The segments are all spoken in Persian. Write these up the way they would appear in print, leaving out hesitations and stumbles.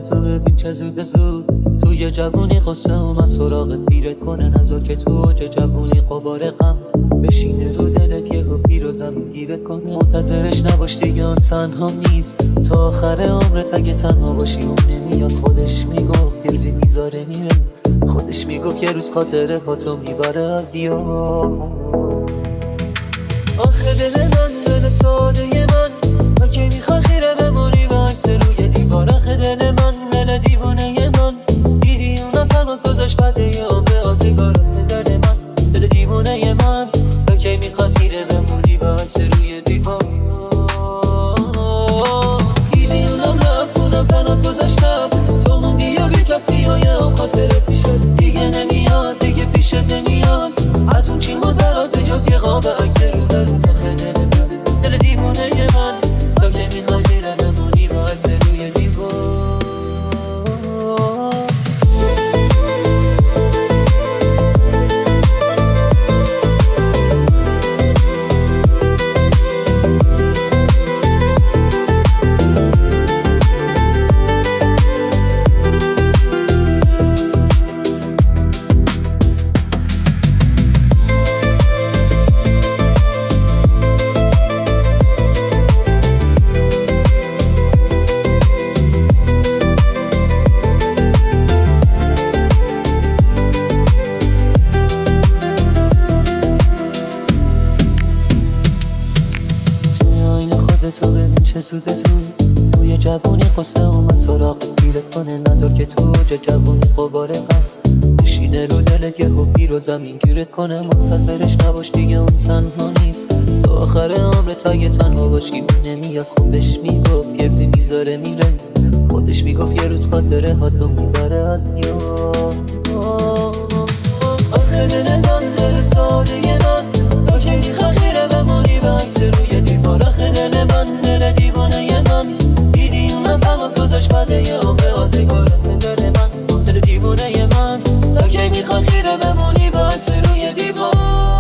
خودتو ببین چه زود زود توی جوونی قصه اومد سراغت پیرت کنه نزار که تو اوج جوونی قبار غم بشینه رو دلت یه پیر و زمین گیرت کنه منتظرش نباش دیگه اون تنها نیست تا آخر عمرت اگه تنها باشی اون نمیاد خودش میگفت یه روزی میذاره میره خودش میگفت یه روز خاطره پاتو میبره از یاد آخه دل من دل ساده من تا که میخوای خیره بمونی و عکس روی دیوار آخه دل من دل دیوانه من دیدی اونم تنها گذاشت بعد یه عمر آزگارم دل من دل دیوانه من تا که میخوای خیره بمونی و عکس روی دیوار دیدی اونم رفت اونم تنها گذاشت تو موندی و بی کسی و یه هم خاطره پیشت دیگه نمیاد دیگه پیشت نمیاد از اون چی مود برات به جز یه قاب عکس رو برو تا خیلی دل دیوانه من تا که میخوای خیره بمونی با عکس روی دیوار تو ببین چه زود زود توی جوونی قصه اومد سراغ پیرت کنه نظر که تو اوج جوونی قبار غم بشینه رو دلت یه پیر و زمین گیرت کنه منتظرش نباش دیگه اون تنها نیست تا آخر عمرت اگه تنها باشی اون نمیاد خودش میگفت یه روزی میذاره میره خودش میگفت یه روز خاطره هاتو میبره از یاد آخه دل من دل ساده من تا که میخوای خیره بمونی و عکس روی دیوار آخه دل من دل دیوانه من دیدی اونم تنها گذاشت بعد یه عمر آزگارم دل من دل دیوانه من تا که میخوای خیره بمونی و عکس روی دیوار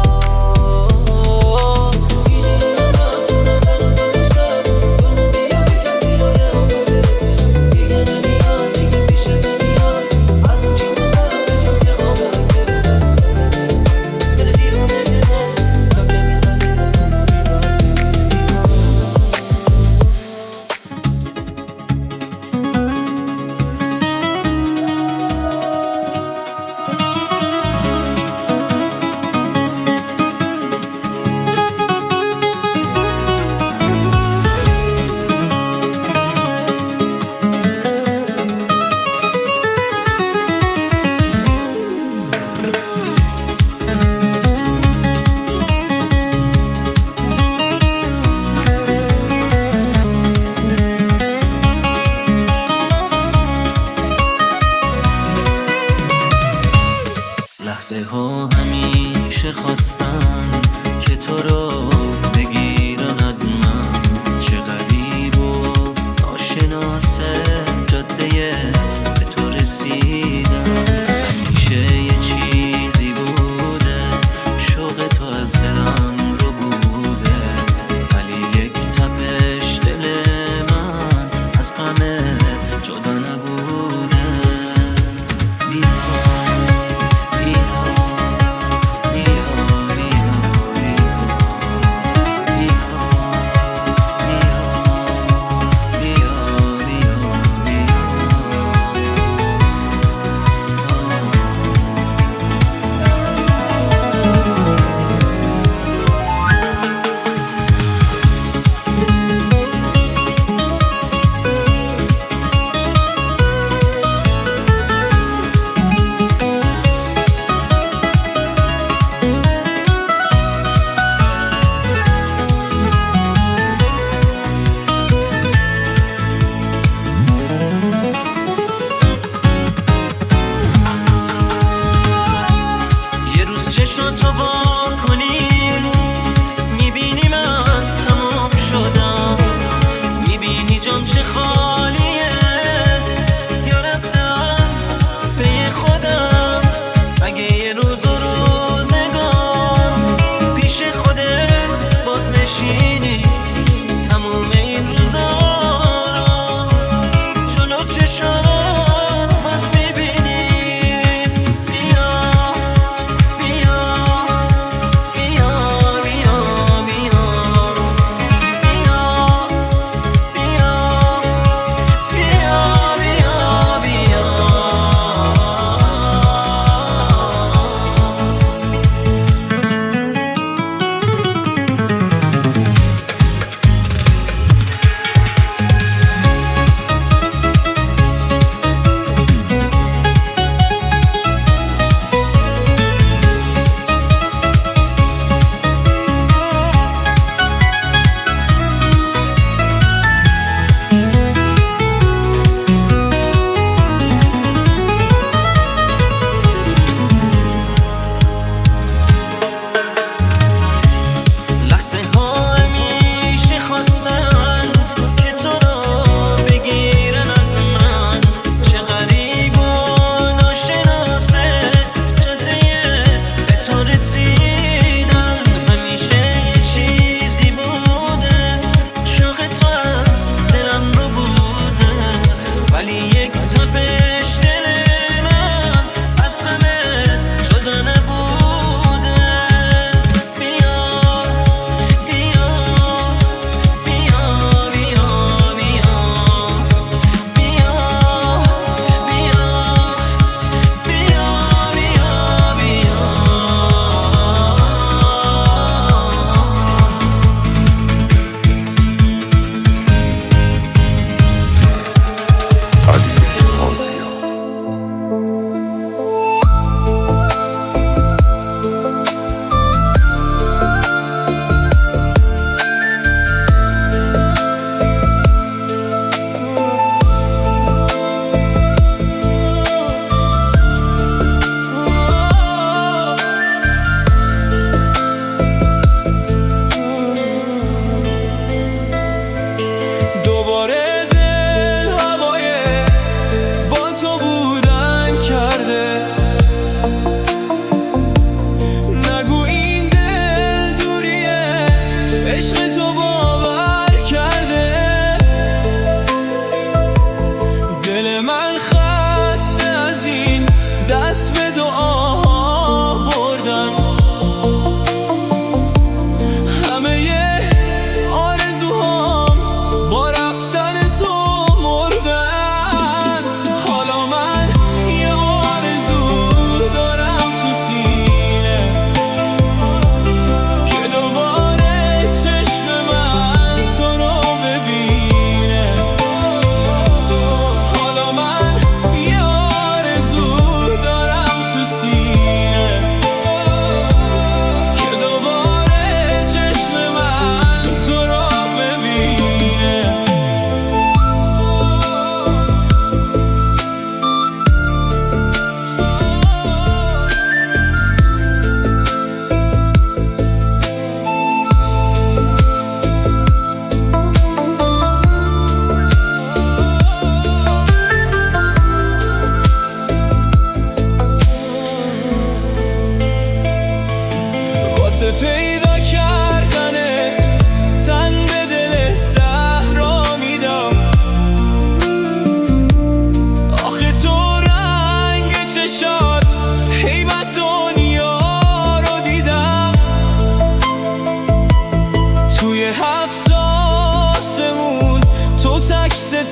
لحظه ها همیشه خواستن که تو رو بگیرن از من چه غریب و ناشناسه جاده به تو رسیدم همیشه یه چیزی بوده شوق تو از دلم رو بوده ولی یک تپش دل من از غم جدا نبوده تو وا کنی میبینی من تمام شدم میبینی جام چه خالیه یا رفتم به خودم اگه یه روز و روزگار پیش خودت باز نشینی تموم این روزا رو جلو چشم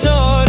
چشات